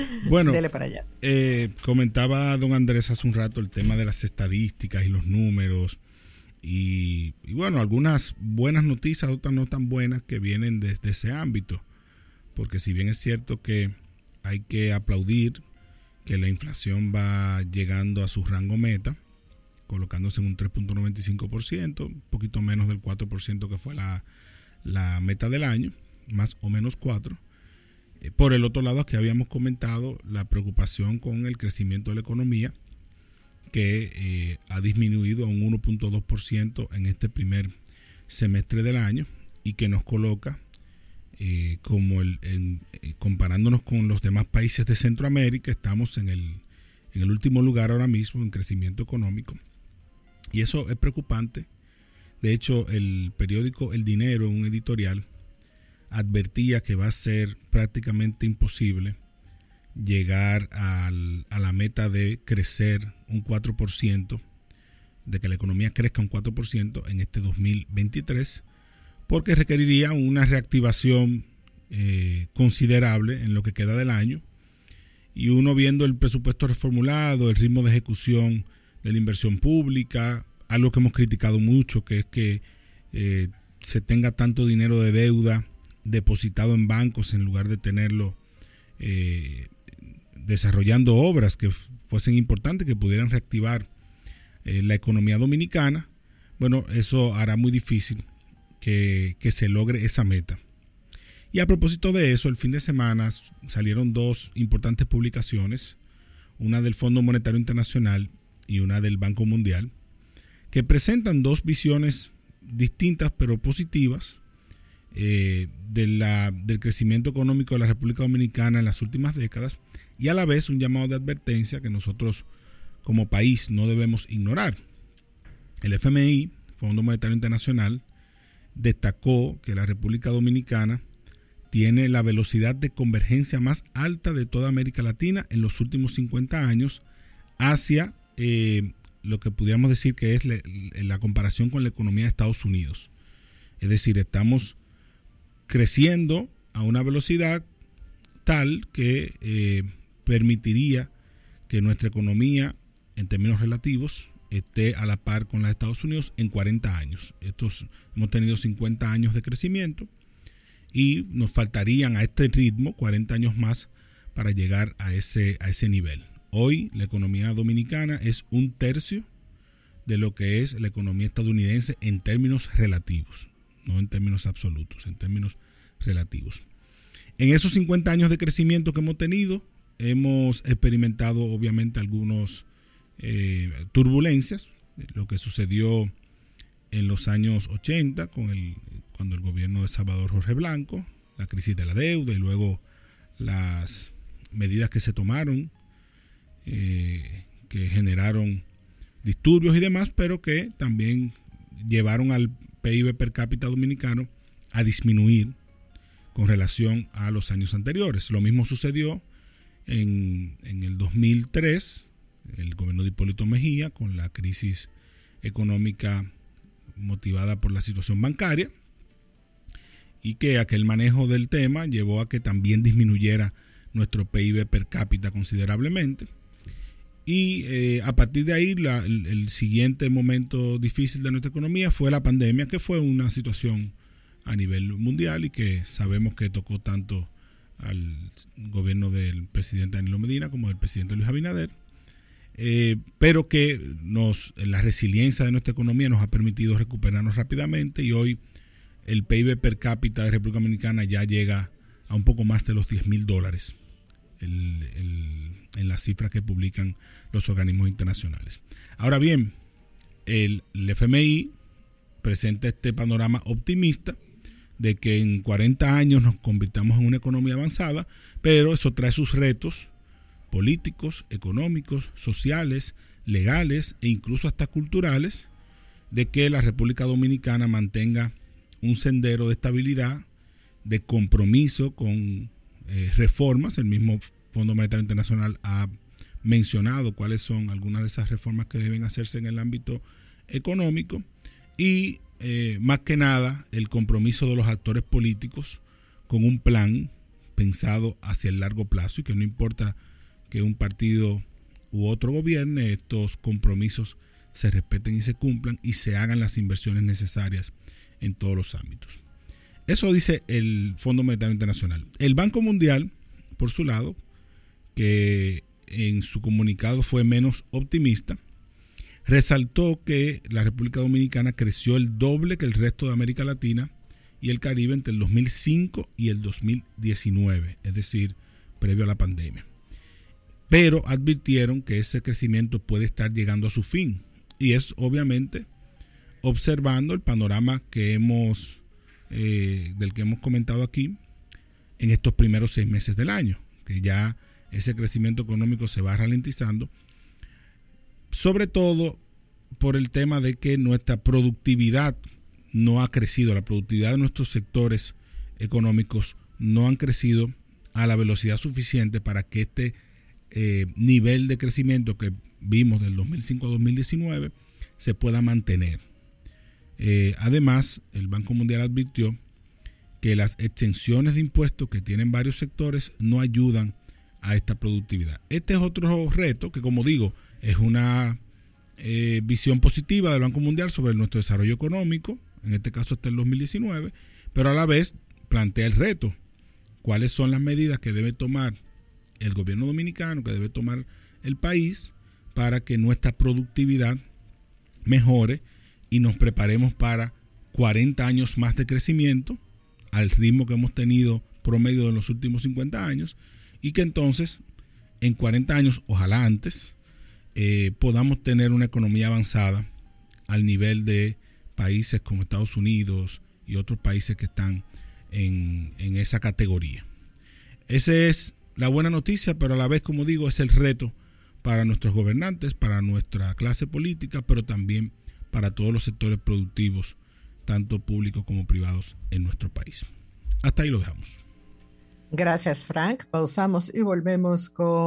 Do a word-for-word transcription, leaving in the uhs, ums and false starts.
Bueno, Dele para allá. eh, comentaba don Andrés hace un rato el tema de las estadísticas y los números. Y, y bueno, algunas buenas noticias, otras no tan buenas que vienen desde ese ámbito. Porque si bien es cierto que hay que aplaudir que la inflación va llegando a su rango meta, colocándose en un tres punto noventa y cinco por ciento, un poquito menos del cuatro por ciento que fue la, la meta del año, más o menos cuatro. Por el otro lado, aquí habíamos comentado la preocupación con el crecimiento de la economía, que eh, ha disminuido a un uno punto dos por ciento en este primer semestre del año y que nos coloca, eh, como el, en, eh, comparándonos con los demás países de Centroamérica, estamos en el, en el último lugar ahora mismo en crecimiento económico. Y eso es preocupante. De hecho, el periódico El Dinero, en un editorial, advertía que va a ser prácticamente imposible llegar al, a la meta de crecer un cuatro por ciento, de que la economía crezca un cuatro por ciento en este dos mil veintitrés, porque requeriría una reactivación eh, considerable en lo que queda del año. Y uno viendo el presupuesto reformulado, el ritmo de ejecución de la inversión pública, algo que hemos criticado mucho, que es que eh, se tenga tanto dinero de deuda depositado en bancos en lugar de tenerlo eh, desarrollando obras que fuesen importantes, que pudieran reactivar eh, la economía dominicana. Bueno, eso hará muy difícil que, que se logre esa meta. Y a propósito de eso, el fin de semana salieron dos importantes publicaciones, una del Fondo Monetario Internacional y una del Banco Mundial, que presentan dos visiones distintas pero positivas Eh, de la, del crecimiento económico de la República Dominicana en las últimas décadas, y a la vez un llamado de advertencia que nosotros como país no debemos ignorar. El F M I, Fondo Monetario Internacional, destacó que la República Dominicana tiene la velocidad de convergencia más alta de toda América Latina en los últimos cincuenta años hacia eh, lo que pudiéramos decir que es la, la comparación con la economía de Estados Unidos. Es decir, estamos creciendo a una velocidad tal que eh, permitiría que nuestra economía, en términos relativos, esté a la par con la de Estados Unidos en cuarenta años. Estos, hemos tenido cincuenta años de crecimiento y nos faltarían a este ritmo cuarenta años más para llegar a ese, a ese nivel. Hoy la economía dominicana es un tercio de lo que es la economía estadounidense en términos relativos, no en términos absolutos, en términos relativos. En esos cincuenta años de crecimiento que hemos tenido, hemos experimentado obviamente algunas eh, turbulencias, lo que sucedió en los años ochenta, con el, cuando el gobierno de Salvador Jorge Blanco, la crisis de la deuda y luego las medidas que se tomaron, eh, que generaron disturbios y demás, pero que también llevaron al P I B per cápita dominicano a disminuir con relación a los años anteriores. Lo mismo sucedió en, en el dos mil tres, el gobierno de Hipólito Mejía, con la crisis económica motivada por la situación bancaria, y que aquel manejo del tema llevó a que también disminuyera nuestro P I B per cápita considerablemente. Y eh, a partir de ahí, la, el, el siguiente momento difícil de nuestra economía fue la pandemia, que fue una situación a nivel mundial y que sabemos que tocó tanto al gobierno del presidente Danilo Medina como del presidente Luis Abinader, eh, pero que nos, la resiliencia de nuestra economía nos ha permitido recuperarnos rápidamente, y hoy el P I B per cápita de República Dominicana ya llega a un poco más de los diez mil dólares. El, el, en las cifras que publican los organismos internacionales. Ahora bien, el, el F M I presenta este panorama optimista de que en cuarenta años nos convirtamos en una economía avanzada, pero eso trae sus retos políticos, económicos, sociales, legales e incluso hasta culturales, de que la República Dominicana mantenga un sendero de estabilidad, de compromiso con eh, reformas. El mismo Fondo Monetario Internacional ha mencionado cuáles son algunas de esas reformas que deben hacerse en el ámbito económico, y eh, más que nada el compromiso de los actores políticos con un plan pensado hacia el largo plazo y que no importa que un partido u otro gobierne, estos compromisos se respeten y se cumplan y se hagan las inversiones necesarias en todos los ámbitos. Eso dice el Fondo Monetario Internacional. El Banco Mundial, por su lado, que en su comunicado fue menos optimista, resaltó que la República Dominicana creció el doble que el resto de América Latina y el Caribe entre el dos mil cinco y el dos mil diecinueve, es decir, previo a la pandemia. Pero advirtieron que ese crecimiento puede estar llegando a su fin. Y es obviamente observando el panorama que hemos, eh, del que hemos comentado aquí en estos primeros seis meses del año, que ya ese crecimiento económico se va ralentizando, sobre todo por el tema de que nuestra productividad no ha crecido, la productividad de nuestros sectores económicos no han crecido a la velocidad suficiente para que este eh, nivel de crecimiento que vimos del dos mil cinco a dos mil diecinueve se pueda mantener. Eh, además, el Banco Mundial advirtió que las exenciones de impuestos que tienen varios sectores no ayudan a esta productividad. Este es otro reto que, como digo, es una eh, visión positiva del Banco Mundial sobre nuestro desarrollo económico, en este caso hasta el dos mil diecinueve, pero a la vez plantea el reto. ¿Cuáles son las medidas que debe tomar el gobierno dominicano, que debe tomar el país para que nuestra productividad mejore y nos preparemos para cuarenta años más de crecimiento al ritmo que hemos tenido promedio en los últimos cincuenta años y que entonces en cuarenta años, ojalá antes, eh, podamos tener una economía avanzada al nivel de países como Estados Unidos y otros países que están en, en esa categoría. Esa es la buena noticia, pero a la vez, como digo, es el reto para nuestros gobernantes, para nuestra clase política, pero también para todos los sectores productivos, tanto públicos como privados en nuestro país. Hasta ahí lo dejamos. Gracias, Frank. Pausamos y volvemos con